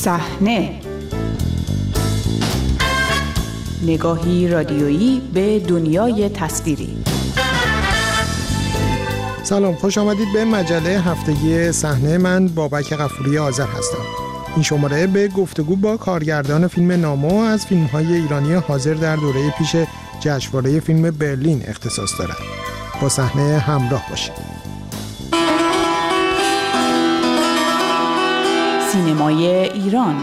صحنه، نگاهی رادیویی به دنیای تصویری. سلام، خوش آمدید به مجله هفتگی صحنه. من بابک غفوری آذر هستم. این شماره به گفتگو با کارگردان فیلم نامو از فیلم‌های ایرانی حاضر در دوره پیش جشنواره فیلم برلین اختصاص دارد. با صحنه همراه باشید. سینمای ایران.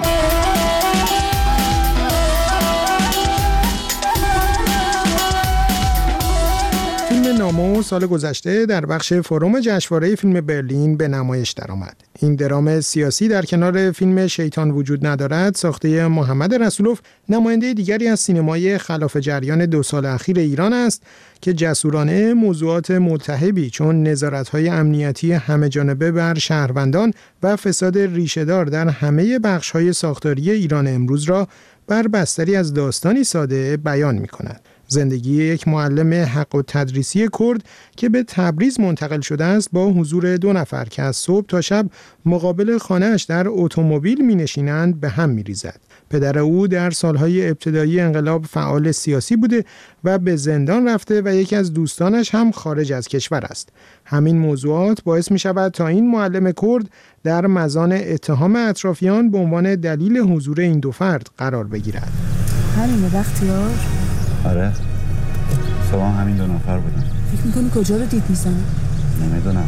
فیلم نامو سال گذشته در بخش فروم جشنواره فیلم برلین به نمایش درآمد. این درام سیاسی در کنار فیلم شیطان وجود ندارد ساخته محمد رسولوف نماینده دیگری از سینمای خلاف جریان 2 سال اخیر ایران است که جسورانه موضوعات ملتهبی چون نظارت‌های امنیتی همه‌جانبه بر شهروندان و فساد ریشه‌دار در همه بخش‌های ساختاری ایران امروز را بر بستری از داستانی ساده بیان می‌کند. زندگی یک معلم حق و تدریسی کرد که به تبریز منتقل شده است با حضور 2 نفر که از صبح تا شب مقابل خانه‌اش در اتومبیل می‌نشینند به هم می‌ریزد. پدر او در سالهای ابتدایی انقلاب فعال سیاسی بوده و به زندان رفته و یکی از دوستانش هم خارج از کشور است. همین موضوعات باعث می‌شود تا این معلم کرد در مزان اتهام اطرافیان به عنوان دلیل حضور این 2 فرد قرار بگیرد. همین بختیار؟ آره، صبح همین 2 نفر بودن. فکر میکنی کجا رو دید میزنه؟ نمیدونم،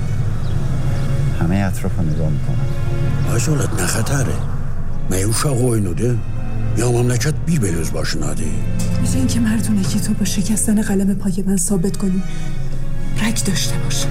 همه اطراف رو نگاه میکنم. آزالت نخطره میوشا قوینوده یا مملکت بی بلوز باشناده. میشه این که مردونگی تو با شکستن قلم پای من ثابت کنی رگ داشته باشه.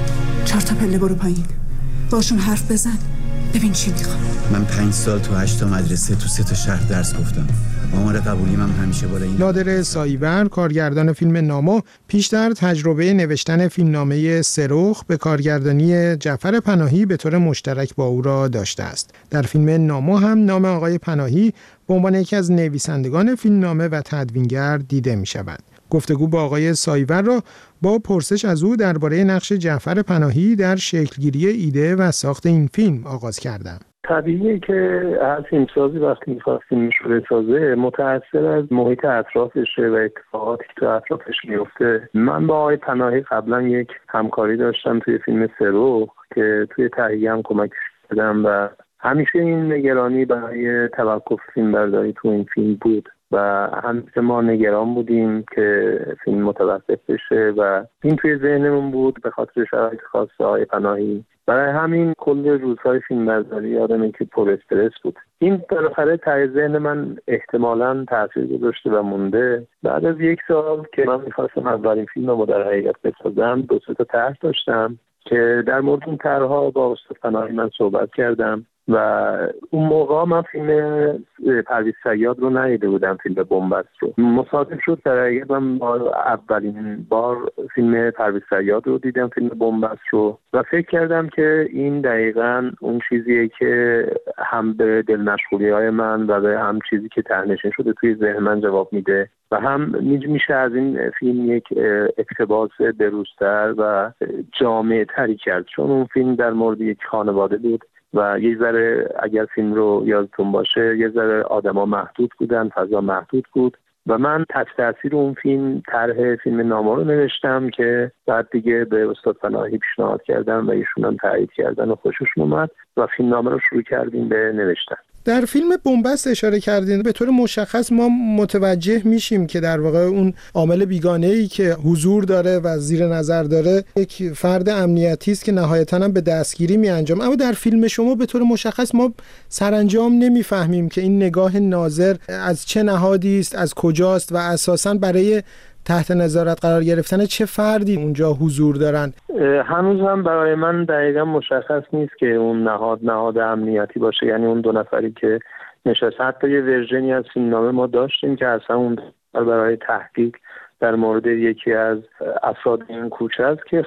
4 تا پله برو پایین، باشون حرف بزن ببین چی میخوام. من 5 سال تو 8 تا مدرسه تو 3 تا شهر درس گفتم. آمار قبولیم هم همیشه بالا این. نادر سایور کارگردان فیلم نامو پیشتر تجربه نوشتن فیلمنامه سرخ به کارگردانی جعفر پناهی به طور مشترک با او را داشته است. در فیلم نامو هم نام آقای پناهی به عنوان یکی از نویسندگان فیلمنامه و تدوینگر دیده می شود. گفتگو با آقای سایور را با پرسش از او درباره نقش جعفر پناهی در شکلگیری ایده و ساخت این فیلم آغاز کردم. طبیعیه که هر فیلمسازی وقتی میخواد فیلمش رو بسازه متأثر از محیط اطرافشه و اتفاقاتی که تو اطرافش میفته. من با آقای پناهی قبلا یک همکاری داشتم توی فیلم سرخ که توی تهیه هم کمکش کردم و همیشه این نگرانی برای توقف فیلمبرداری تو این فیلم بود و همیشه ما نگران بودیم که فیلم متوقف بشه و این توی ذهنمون بود به خاطر شرایط خاص آقای پناهی. برای همین کل روزهای فیلمبرداری یادمه که پر استرس بود. این بالاخره ته ذهن من احتمالاً تاثیر گذاشته و مونده. بعد از 1 سال که من می‌خواستم اولین فیلممو در حقیقت بسازم 2 تا طرح داشتم که در مورد اون طرح‌ها با استاد پناهی من صحبت کردم و اون موقع من فیلم پرویز صیاد رو ندیده بودم، فیلم بنبست رو. مصادف شد در حقیقت من اولین بار فیلم پرویز صیاد رو دیدم، فیلم بنبست رو، و فکر کردم که این دقیقاً اون چیزیه که هم به دل مشغولی‌های من و به هم چیزی که ته‌نشین شده توی ذهن من جواب میده و هم میشه از این فیلم یک اقتباس بروزتر و جامع‌تری کرد، چون اون فیلم در مورد یک خانواده بود و یه ذره اگر فیلم رو یادتون باشه یه ذره آدما محدود بودن، فضا محدود بود و من تحت تاثیر اون فیلم طرح فیلم نامو رو نوشتم که بعد دیگه به استاد پناهی پیشنهاد کردم و ایشون هم تایید کردن و خوششون اومد و فیلم نامه رو شروع کردیم به نوشتن. در فیلم بنبست اشاره کردین، به طور مشخص ما متوجه میشیم که در واقع اون عامل بیگانه‌ای که حضور داره و زیر نظر داره یک فرد امنیتی است که نهایتاً هم به دستگیری میانجام. اما در فیلم شما به طور مشخص ما سرانجام نمیفهمیم که این نگاه ناظر از چه نهادی است، از کجاست و اساساً برای تحت نظارت قرار گرفتن چه فردی اونجا حضور دارن. هنوز هم برای من دقیقا مشخص نیست که اون نهاد امنیتی باشه، یعنی اون 2 نفری که نشست. حتی یه ورژنی از فیلمنامه ما داشتیم که اصلا اون برای تحقیق در مورد یکی از افراد این کوچه است که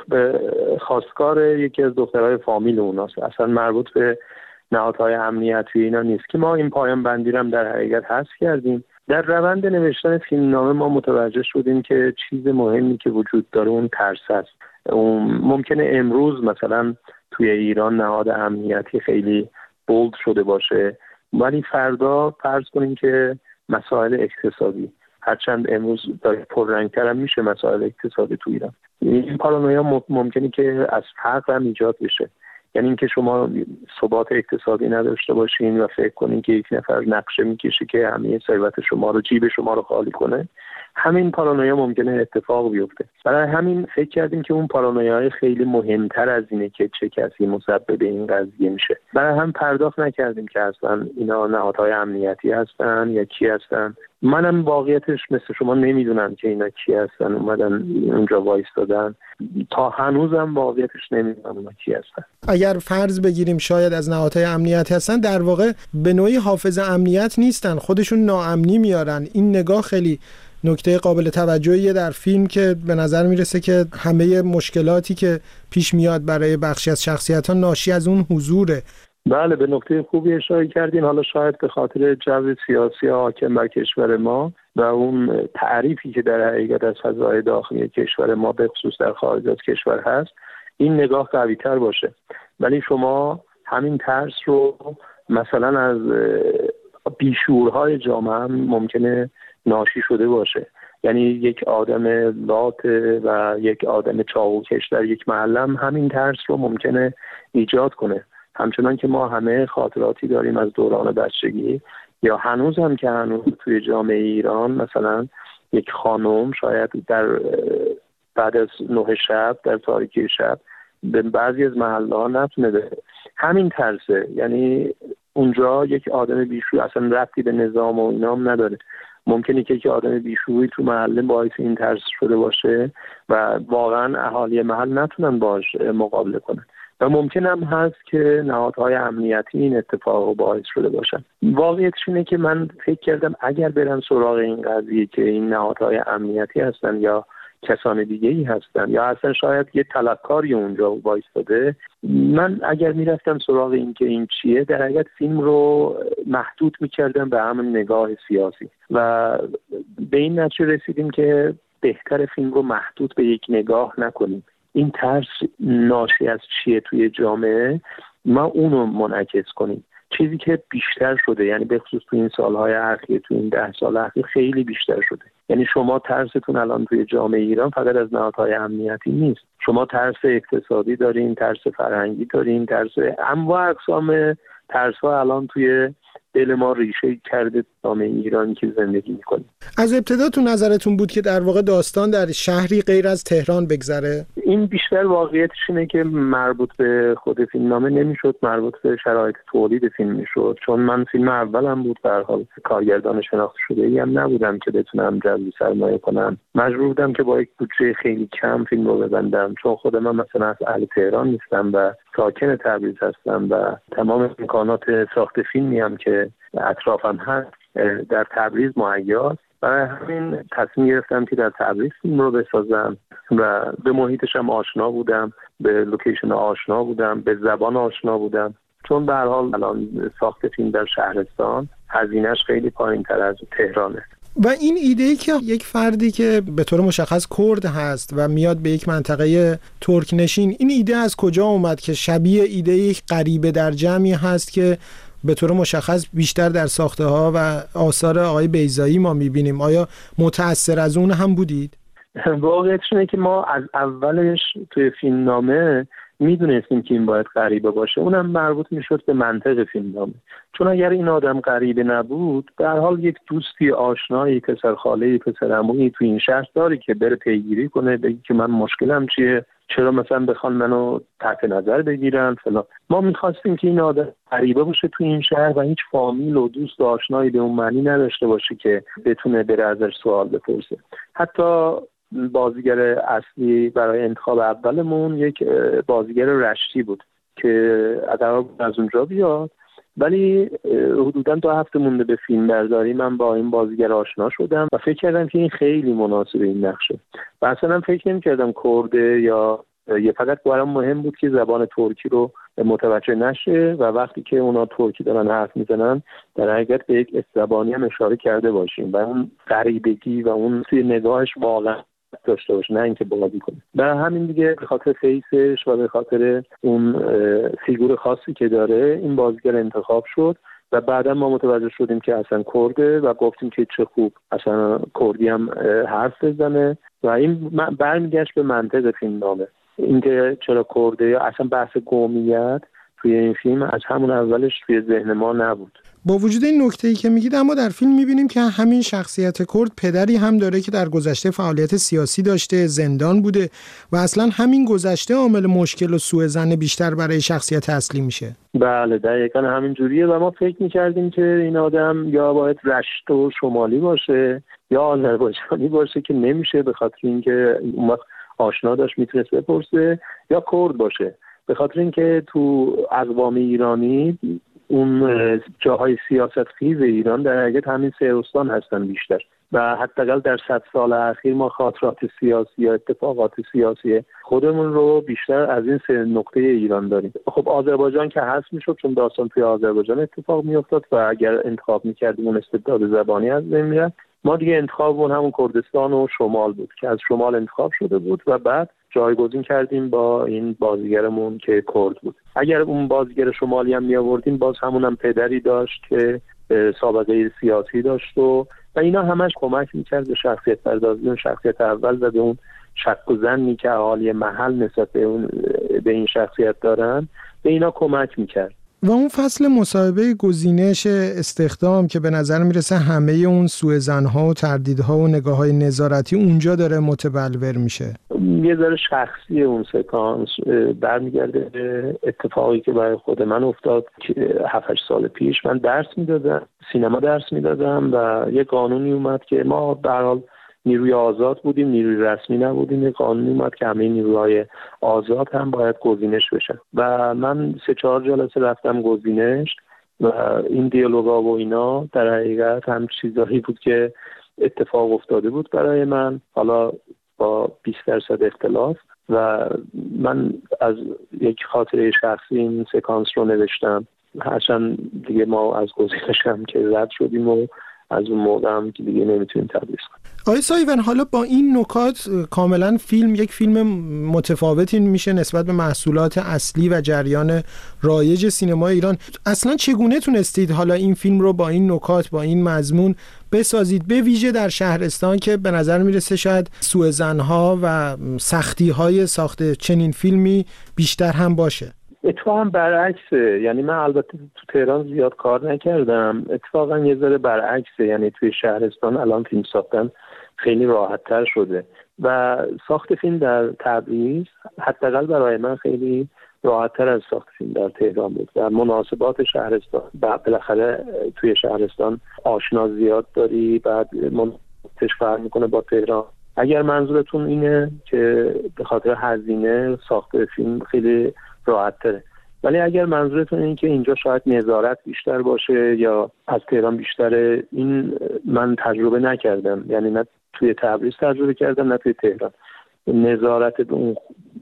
خواستگار یکی از دخترهای فامیل اوناست، اصلا مربوط به نهادهای امنیتی اینا نیست، که ما این پایان بندی هم در حقیقت حذف کردیم. در روند نوشتن فیلمنامه ما متوجه شدیم که چیز مهمی که وجود داره اون ترس است. ممکنه امروز مثلا توی ایران نهاد امنیتی خیلی بولد شده باشه ولی فردا فرض کنیم که مسائل اقتصادی، هرچند امروز داره پررنگ‌تر هم میشه مسائل اقتصادی تو ایران، این پارانویا ممکنه که از فقر هم ایجاد بشه. یعنی اینکه شما ثبات اقتصادی نداشته باشین و فکر کنین که یک نفر نقشه میکشه که همه ثروت شما رو، جیب شما رو خالی کنه، همین پارانویا ممکنه اتفاق بیفته. برای همین فکر کردیم که اون پارانویاهای خیلی مهمتر از اینه که چه کسی مسبب این قضیه میشه. برای هم پرداخت نکردیم که اصلا اینا نهادهای امنیتی هستن یا کی هستن. منم واقعیتش مثل شما نمیدونم که اینا کی هستن، اومدن اونجا وایستادن، تا هنوزم واقعیتش نمیدونم اونا کی هستن. اگر فرض بگیریم شاید از نهادهای امنیتی هستن، در واقع به نوعی حافظ امنیت نیستن، خودشون ناامنی میارن. این نگاه خیلی نکته قابل توجهیه در فیلم که به نظر میرسه که همه مشکلاتی که پیش میاد برای بخشی از شخصیت‌ها ناشی از اون حضوره. بله، به نکته خوبی اشاره کردین. حالا شاید به خاطر جو سیاسی حاکم بر کشور ما و اون تعریفی که در حقیقت از فضای داخلی کشور ما به خصوص در خارج از کشور هست، این نگاه قوی‌تر باشه. ولی شما همین ترس رو مثلا از بیشعورهای جامعه هم ممکنه ناشی شده باشه. یعنی یک آدم لات و یک آدم چاقوکش در یک محله همین ترس رو ممکنه ایجاد کنه. همچنان که ما همه خاطراتی داریم از دوران بچگی، یا هنوز هم که هنوز توی جامعه ایران مثلا یک خانم شاید در بعد از 9 شب در تاریکی شب به بعضی از محله ها نتونه بره. همین ترسه. یعنی اونجا یک آدم بیشوری اصلا ربطی به نظام و اینا هم نداره. ممکنه که یک آدم بیشوری تو محله باعث این ترس شده باشه و واقعا اهالی محل نتونن باش مقابله کنن. و ممکن هم هست که نهادهای امنیتی این اتفاق رو باعث شده باشن. واقعیتش اینه که من فکر کردم اگر برن سراغ این قضیه که این نهادهای امنیتی هستن یا کسان دیگه‌ای هستن یا اصلا شاید یه طلبکاری اونجا وایستاده، من اگر میرفتم سراغ این که این چیه، در حقیقت فیلم رو محدود میکردم به همون نگاه سیاسی و به این نتیجه رسیدیم که بهتر فیلم رو محدود به یک نگاه نکنیم. این ترس ناشی از چیه توی جامعه، ما اونو منعکس کنیم. چیزی که بیشتر شده، یعنی به خصوص توی این سالهای اخیر، توی این 10 سال اخیر خیلی بیشتر شده. یعنی شما ترستون الان توی جامعه ایران فقط از نهادهای امنیتی نیست. شما ترس اقتصادی دارین، ترس فرهنگی دارین، ترس انواع اقسام ترس‌ها الان توی دل ما ریشه کرده جامعه ایرانی که زندگی می‌کنیم. از ابتدا تو نظرتون بود که در واقع داستان در شهری غیر از تهران بگذره؟ این بیشتر واقعیتش اینه که مربوط به خود فیلمنامه نمیشد، مربوط به شرایط تولید فیلم میشد. چون من فیلم اولم بود، به هر حال کارگردان شناخته شده‌ای هم نبودم که بتونم جذب سرمایه کنم. مجبور بودم که با یک بودجه خیلی کم فیلم رو ببندم، چون خود من مثلا از اهل تهران نیستم و ساکن تبریز هستم و تمام امکانات ساخت فیلمی هم که اطرافم هست در تبریز مهیاست. برای همین تصمیم گرفتم که در تبریز فیلم رو بسازم و به محیطش هم آشنا بودم، به لوکیشن آشنا بودم، به زبان آشنا بودم. چون به هر حال الان ساخت فیلم در شهرستان هزینه‌اش خیلی پایین‌تر از تهرانه. و این ایده‌ای که یک فردی که به طور مشخص کرد هست و میاد به یک منطقه ترک نشین، این ایده از کجا اومد که شبیه ایده غریبه در جمعی هست که به طور مشخص بیشتر در ساخته‌ها و آثار آقای بیضایی ما می‌بینیم؟ آیا متأثر از اون هم بودید؟ واقعیتش اینه که ما از اولش توی فیلمنامه میدونستیم که این باید غریبه باشه. اونم مربوط میشد به منطق فیلمنامه. چون اگر این آدم غریبه نبود، به هر حال یک دوستی آشنایی، پسر خاله‌ای، پسر عمویی تو این شهر داری که بره پیگیری کنه، بگی که من مشکلم چیه، چرا مثلا بخوان منو تحت نظر بگیرن فلان. ما میخواستیم که این آدم غریبه باشه تو این شهر و هیچ فامیل و دوست و آشنایی به اون معنی نداشته باشه که بتونه بره ازش سوال بپرسه. حتی بازیگر اصلی برای انتخاب اولمون یک بازیگر رشتی بود که از اونجا بیاد، ولی حدوداً 2 هفته مونده به فیلم برداری من با این بازیگر آشنا شدم و فکر کردم که این خیلی مناسب این نقشه و اصلا فکر نمی‌کردم کرده یا فقط برام مهم بود که زبان ترکی رو متوجه نشه و وقتی که اونا ترکی دارن حرف میزنن در حقیقت به یک زبانی هم اشاره کرده باشیم و اون غریبگی و اون توی نگاهش واقعا داشته باشه، نه اینکه بازی کنه. برای همین دیگه به خاطر فیسش و به خاطر اون فیگور خاصی که داره این بازیگر انتخاب شد و بعدا ما متوجه شدیم که اصلا کرده و گفتیم که چه خوب اصلا کردی هم حرف بزنه و این برمیگشت به منطق فیلمنامه، اینکه چرا کرده یا اصلا بحث قومیت توی این فیلم از همون اولش توی ذهن ما نبود. با وجود این نکته‌ای که میگید، اما در فیلم میبینیم که همین شخصیت کرد پدری هم داره که در گذشته فعالیت سیاسی داشته، زندان بوده و اصلا همین گذشته عامل مشکل و سوء ظن بیشتر برای شخصیت اصلی میشه. بله دقیقاً همین جوریه و ما فکر میکردیم که این آدم یا باید رشت و شمالی باشه یا آذربایجانی باشه که نمیشه، به خاطر اینکه اون وقت آشنا داشت میتونست بپرسه، یا کرد باشه به خاطر اینکه تو اقوام ایرانی اون جاهای سیاست خیز ایران در حقیقت همین سه استان هستن بیشتر و حداقل در 100 سال اخیر ما خاطرات سیاسی یا اتفاقات سیاسی خودمون رو بیشتر از این سه نقطه ایران داریم. خب آذربایجان که هست میشد چون داستان توی آذربایجان اتفاق میافتاد و اگر انتخاب میکردیم اون استبداد زبانی از بین میرفت. ما دیگه انتخابمون همون کردستان و شمال بود که از شمال انتخاب شده بود و بعد جایگزین کردیم با این بازیگرمون که کرد بود. اگر اون بازیگر شمالی هم میآوردیم باز همون هم پدری داشت که سابقه سیاسی داشت و اینا همش کمک میکرد به شخصیت پردازی اون شخصیت اول و به اون شک و ظنی که اهالی محل نسبت به این شخصیت دارن به اینا کمک میکرد. و اون فصل مصاحبه گزینش استخدام که به نظر میرسه همه اون سوءظن‌ها و تردیدها و نگاه‌های نظارتی اونجا داره متبلور میشه. یه ذره شخصی اون سکانس برمیگرده به اتفاقی که برای خود من افتاد که 7-8 سال پیش. من درس میدادم، سینما درس میدادم و یه قانونی اومد که ما به هر حال نیروی آزاد بودیم، نیروی رسمی نبودیم. یه قانونی اومد که همه نیروهای آزاد هم باید گزینش بشن و من 3-4 جلسه رفتم گزینش و این دیالوگا و اینا در حقیقت هم چیزایی بود که اتفاق افتاده بود برای من، حالا با 20% اختلاف، و من از یک خاطره شخصی این سکانس رو نوشتم. هرچند دیگه ما از گزینش هم که رد شدیم و از اون موقع هم که دیگه نمیتونیم تدریس کنیم. آقای سایون، حالا با این نکات کاملا فیلم یک فیلم متفاوتی میشه نسبت به محصولات اصلی و جریان رایج سینما ایران. اصلا چگونه تونستید حالا این فیلم رو با این نکات، با این مضمون بسازید، به ویژه در شهرستان که به نظر میرسه شاید سوءظن‌ها و سختی‌های ساخت چنین فیلمی بیشتر هم باشه؟ اتفاقا برعکسه، یعنی من البته تو تهران زیاد کار نکردم، اتفاقا یه ذره برعکسه، یعنی توی شهرستان الان فیلم ساختن خیلی راحت‌تر شده و ساخت فیلم در تبریز حداقل برای من خیلی راحت‌تر از ساخت فیلم در تهران بود. در مناسبات شهرستان بالاخره توی شهرستان آشنا زیاد داری، بعد مناسبتش فرق میکنه با تهران. اگر منظورتون اینه که به خاطر هزینه ساخت فیلم خیلی راحت‌تره، ولی اگر منظورتون اینه که اینجا شاید نظارت بیشتر باشه یا از تهران بیشتره، این من تجربه نکردم، یعنی نه توی تبریز تجربه کردم نه توی تهران. نظارت اون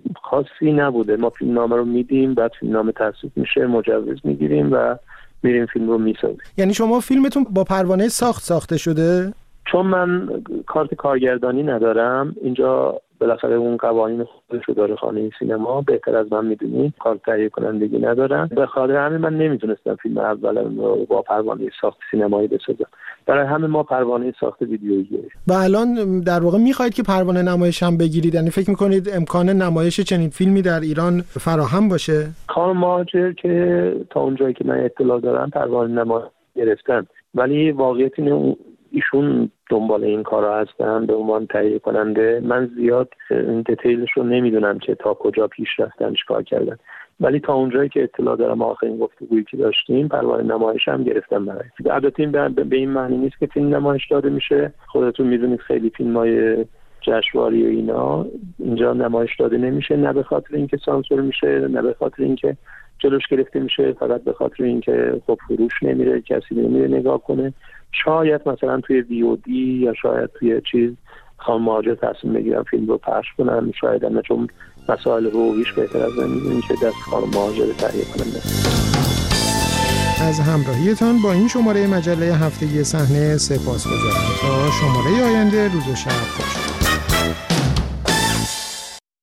خاصی نبوده. ما فیلمنامه رو میدیم، بعد فیلمنامه تصویب میشه، مجوز میگیریم و میریم فیلم رو میسازیم. یعنی شما فیلمتون با پروانه ساخته شده؟ چون من کارت کارگردانی ندارم اینجا، بالاخره اون قوانین خودشو داره خانه سینما، بهتر از من میدونی، کارت تهیه کنندگی ندارم، به خاطر همین من نمیتونستم فیلم اولم رو با پروانه ساخت سینمایی بسازم. برای همین ما پروانه ساخت ویدیویی داریم. و الان در واقع میخواید که پروانه نمایش هم بگیرید؟ یعنی فکر میکنید امکان نمایش چنین فیلمی در ایران فراهم باشه؟ خانم مهاجر که تا اونجایی که من اطلاع دارم پروانه نمایش گرفتن، ولی واقعیت اینه ایشون دنبال این کارا هستن به عنوان تهیه کننده. من زیاد این دیتیلش رو نمیدونم که تا کجا پیش رفتن، چیکار کردن، ولی تا اونجایی که اطلاع دارم آخرین گفتگویی که داشتیم پروانه نمایش هم گرفتم برای. البته این به این معنی نیست که فیلم نمایش داده میشه. خودتون میدونید خیلی فیلم‌های جشنواره و اینا اینجا نمایش داده نمیشه، نه به خاطر اینکه سانسور میشه، نه به خاطر اینکه جلوش گرفته میشه، فقط به خاطر اینکه خب فروش نمیره، کسی نمیره نگاه کنه. شاید مثلا توی VOD یا شاید توی چیز خانم مهاجر تصمیم بگیرن فیلم رو پخش کنن، شاید هم، چون مسائل حقوقیش بهتر از من میدونین که دست خانم مهاجر تهیه کننده. از همراهیتان با این شماره مجله هفتگی صحنه سپاسگزارم. تا شماره آینده، روز و شب خوش.